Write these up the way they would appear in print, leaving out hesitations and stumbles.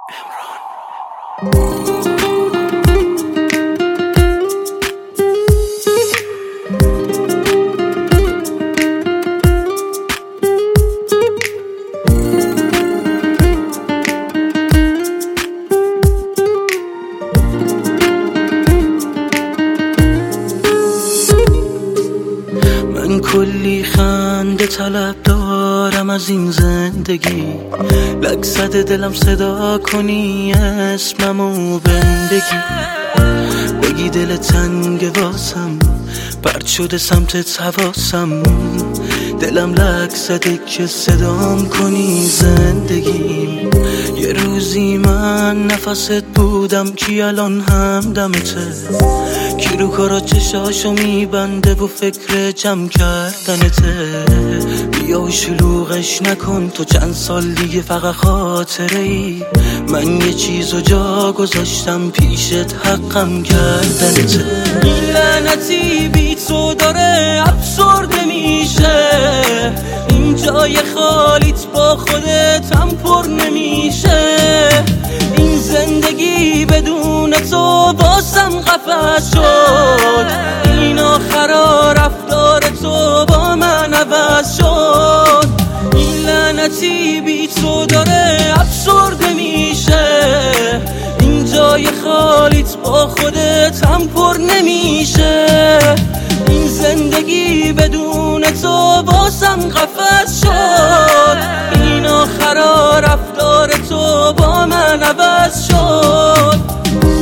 من کلی خنده طلب دارم از این زندگی، لگ زده دلم صدا کنی اسممو بندگی، بگی دل تنگ واسم پرد شده سمت حواسم، دلم لگ زده که صدام کنی زندگیم. یه روزی من نفست بودم کی الان هم دمته، کی رو کارا چشاشو میبنده و فکر جمع کردنته. بیا و شلوغش نکن تو چند سال دیگه فقط خاطره ای، من یه چیزو جا گذاشتم پیشت حقم کردنته. این لعنتی بی تو داره افسرده میشه، این جای خالیت با خودت هم پر نمیشه، این زندگی بدون تو باسم قفس شد، این آخرا رفتار تو با من عوض شد. این لعنتی بی تو داره افسرده میشه، این جای خالیت با خودت هم پر نمیشه، این زندگی بدون تو باسم قفس شد، این آخرا رفتار تو با من عوض شد.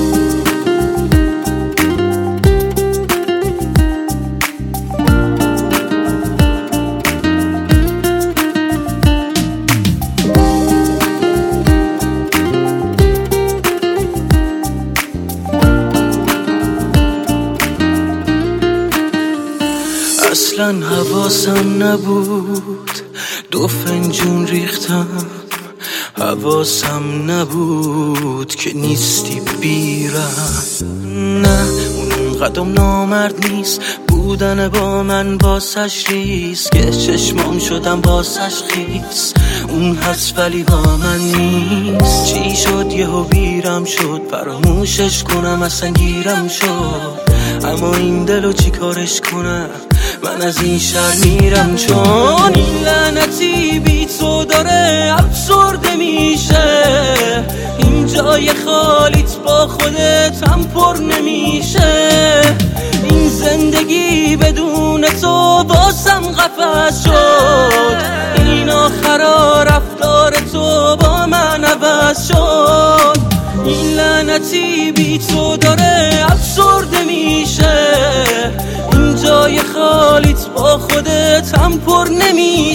اصلا حواسم نبود 2 فنجون ریختم، حواسم نبود که نیستی بیرم. نه اون قدم نامرد نیست، بودن با من باسش ریست، که چشمام شدم باسش خیس، اون هست ولی با من نیست. چی شد یهو بیرم شد، فراموشش کنم اصلا گیرم شد، اما این دلو چی کارش کنم، من از این شهر میرم چون این لعنتی بی تو داره افسرده میشه، این جای خالیت با خودت هم پر نمیشه، این زندگی بدون تو باسم قفس شد، این آخرا رفتار تو با من عوض شد. این لعنتی بی تو داره افسرده میشه، این جای خالیت با خودت هم پر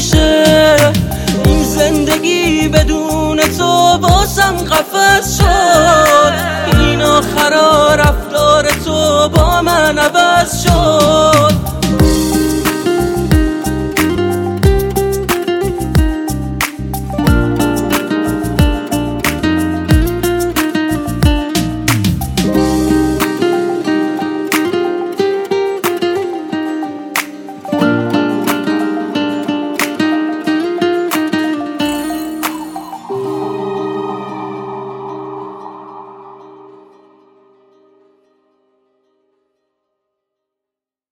نمیشه، این زندگی بدون تو باسم قفس شد.